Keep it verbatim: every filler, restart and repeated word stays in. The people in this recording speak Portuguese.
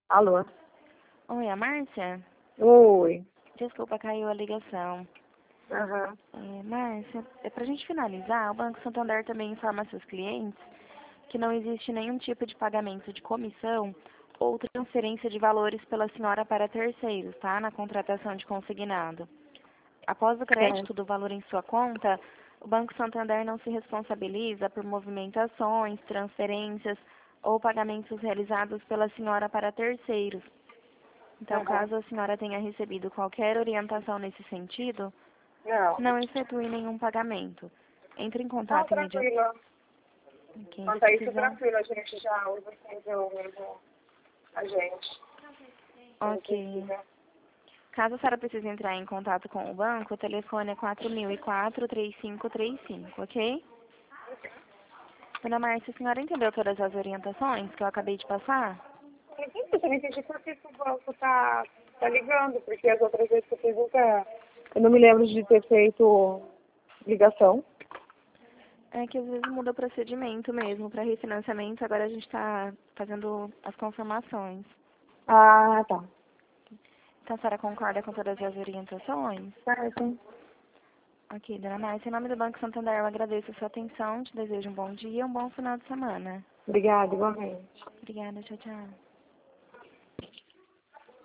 Alô? Oi, a Márcia? Oi. Desculpa, caiu a ligação. Aham. É, Márcia, é pra gente finalizar, o Banco Santander também informa seus clientes que não existe nenhum tipo de pagamento de comissão ou transferência de valores pela senhora para terceiros, tá? Na contratação de consignado. Após o crédito do valor em sua conta, o Banco Santander não se responsabiliza por movimentações, transferências ou pagamentos realizados pela senhora para terceiros. Então, Uhum. caso a senhora tenha recebido qualquer orientação nesse sentido, Não. não efetue nenhum pagamento. Entre em Não, contato imediatamente. tranquila. Okay, Quanto a se isso, quiser. tranquilo. A gente já usa sempre o mesmo agente. Quando Ok. precisa. Caso a senhora precise entrar em contato com o banco, o telefone é quatro mil e quatro, três cinco três cinco, ok? Dona Márcia, a senhora entendeu todas as orientações que eu acabei de passar? Eu também entendi por que o banco tá, tá ligando, porque as outras vezes que eu fiz nunca... Eu não me lembro de ter feito ligação. É que às vezes muda o procedimento mesmo para refinanciamento, agora a gente está fazendo as confirmações. Ah, tá. Então a senhora concorda com todas as orientações? Certo. Ok, dona Márcia, em nome do Banco Santander, eu agradeço a sua atenção, te desejo um bom dia e um bom final de semana. Obrigada, igualmente. Obrigada, tchau, tchau.